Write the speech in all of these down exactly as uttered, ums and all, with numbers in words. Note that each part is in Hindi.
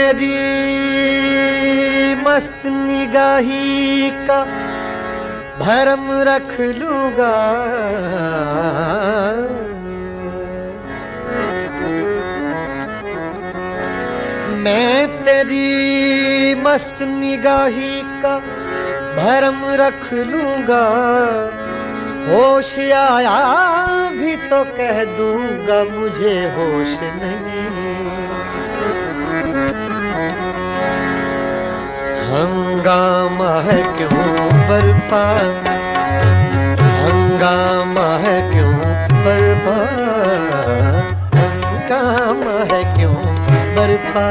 तेरी मस्त निगाही का भरम रख लूंगा, मैं तेरी मस्त निगाही का भरम रख लूंगा। होश आया भी तो कह दूंगा मुझे होश नहीं। हंगामा है क्यों बरपा, हंगामा है क्यों बरपा, हंगामा है क्यों बरपा।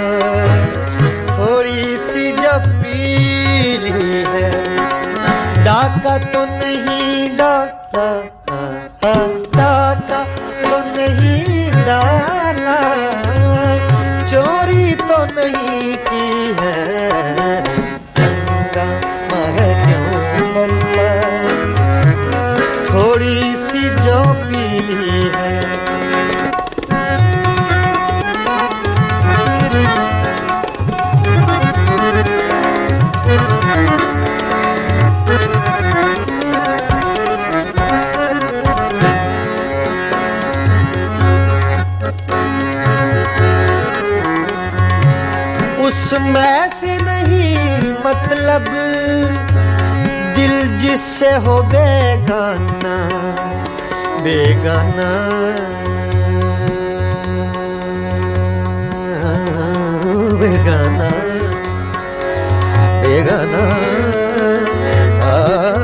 थोड़ी सी जब पीली है, डाका तो नहीं डाला, डाका तो नहीं डाला, चोरी तो नहीं की है। हंगामा है क्यों बरपा, थोड़ी सी जो पीली है। उसमें से नहीं मतलब दिल जिससे हो बेगाना, बेगाना बेगाना बेगाना आ,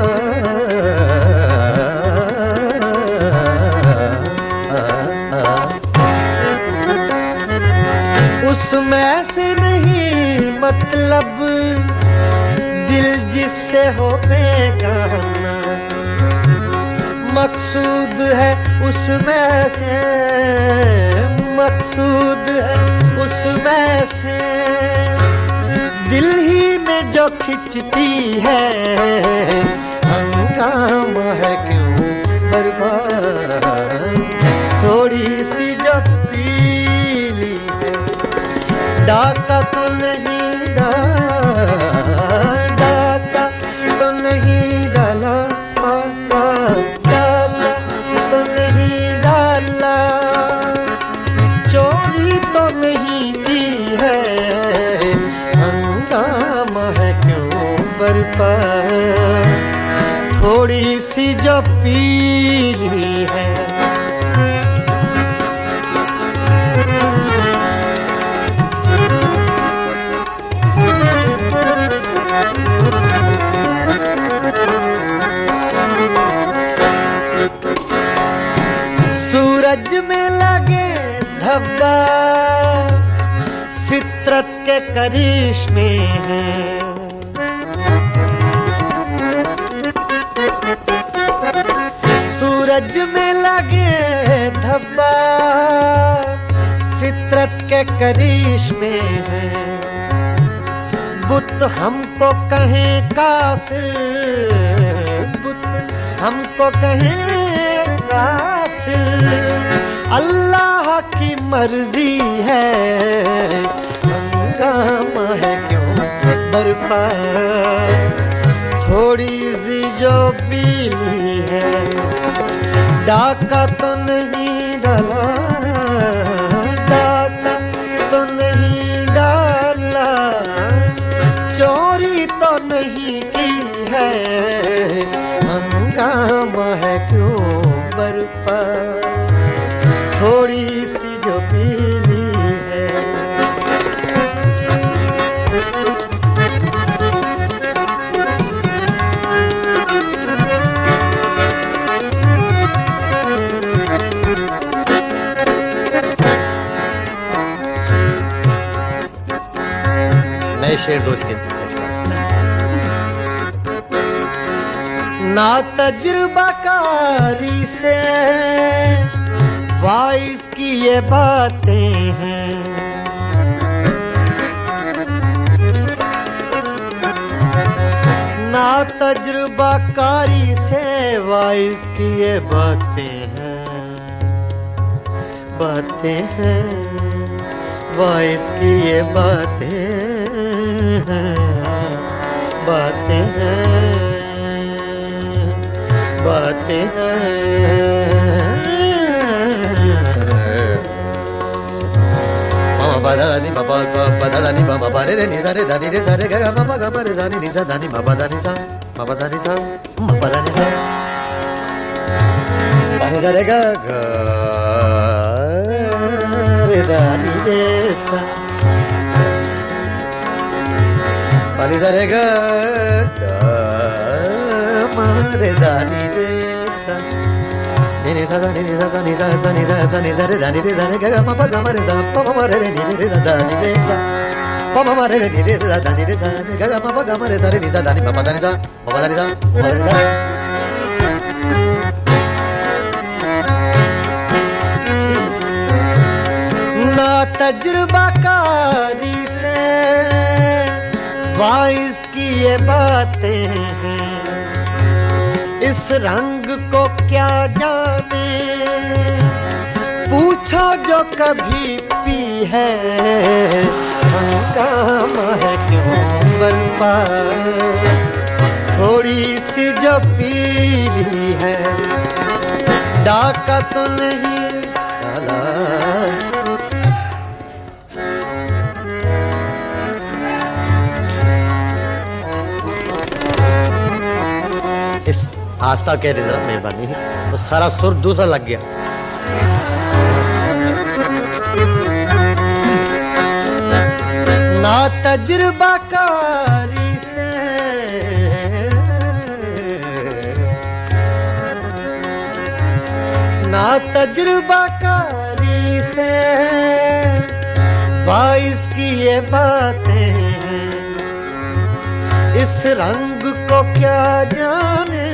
आ, आ, उसमें से नहीं मतलब दिल जिससे हो बेगाना, मकसूद है उसमें से, मकसूद है उसमें से, दिल ही में जो खिंचती है। हंगामा है क्यों बर्बाद, थोड़ी सी जब पीली है, डाका तो नहीं डाला, डाका तो नहीं डाला, डाका तो नहीं डाला, चोरी तो नहीं की है। हंगामा है क्यों बरपा, थोड़ी सी जो पीली है। सूरज में लगे धब्बा फितरत के करिश्मे हैं, सूरज में लगे धब्बा फितरत के करिश्मे हैं। बुत हमको कहें काफिर, बुत हमको कहें काफिर, अल्लाह की मर्जी है। हंगामा है क्यों बरपा, थोड़ी सी जो पीली है, डाका तो नहीं डाला, डाका तो नहीं डाला, चोरी तो नहीं की है। हंगामा है क्यों बरपा, थोड़ी सी जो पीली है। नए शेर दोस्त के ना तजुर्बाकारी से वाइस की ये बातें हैं, ना तजुर्बाकारी से वाइस की ये बातें हैं, बातें हैं, वॉइस की ये बातें हैं, बातें हैं, बातें हैं। Bada ni baba bada ni baba bare re ni sa re da ni re sa re ga ga ma ga ma re sa ni ni sa da ni baba da ni sa baba da ni sa baba da ni sa da ni sa re ga ga re da ni re sa da ni sa re ga ga ma re da ni re sa ni sa ni ni sa ni sa sa ni sa sa ni sa re da ni re sa re ga ga ma pa ga ma re sa pa ma re ni re sa da ni re sa pa ma re ni re sa da ni re sa ga ga ma pa ga ma re sa re ni sa da ni pa pa da ni sa pa pa da ni sa pa da ni sa ना तजुर्बाकारी से वॉइस की ये बातें हैं, इस रंग को क्या जाने, पूछो जो कभी पी है, हंगामा है क्यों बरपा, थोड़ी सी जो पीली है, डाका तो नहीं डाला। इस आस्था कह दे जरा मेहरबानी है, तो सारा सुर दूसरा लग गया। ना तजुर्बाकारी से ना तजुर्बाकारी से वॉइस की ये बातें, इस रंग को क्या जाने,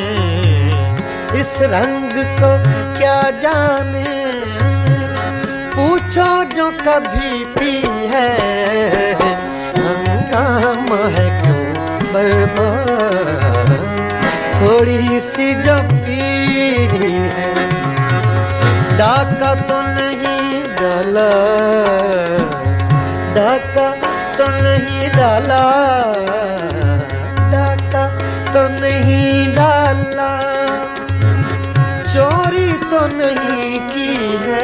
इस रंग को क्या जाने, पूछो जो कभी पी है, हंगामा है क्यों बर्बाद, थोड़ी सी जो पीली है, डाका तो नहीं डाला, डाका तो नहीं डाला, डाका तो नहीं डाला, चोरी तो नहीं की है,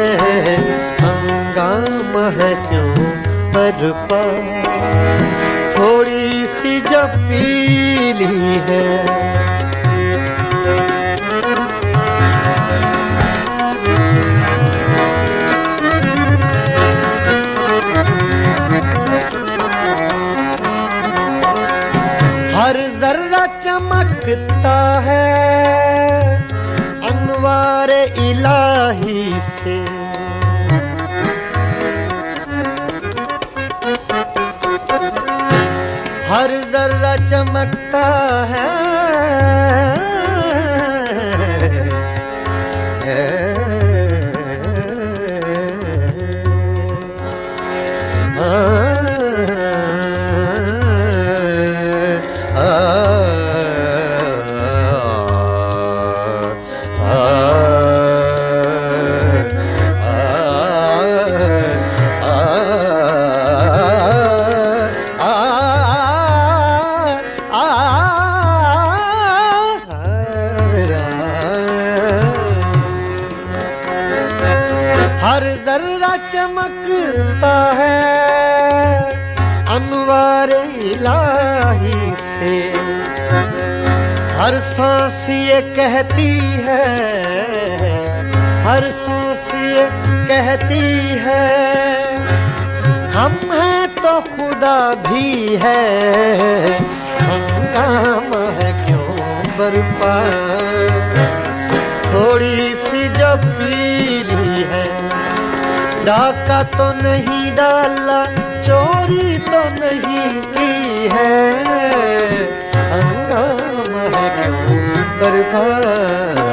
हंगामा है क्यों बरपा, थोड़ी सी जो पीली है। हर जर्रा चमकता है अनवारे इलाही से, हर जर्रा चमकता है हर जर्रा चमकता है अनवार इलाही से, हर सांस ये कहती है, हर सांस ये कहती है, हम हैं तो खुदा भी है, हंगामा है क्यों बरपा, थोड़ी सी जो पीली है, डाका तो नहीं डाला, चोरी तो नहीं की है, हंगामा है क्यों बर्बाद।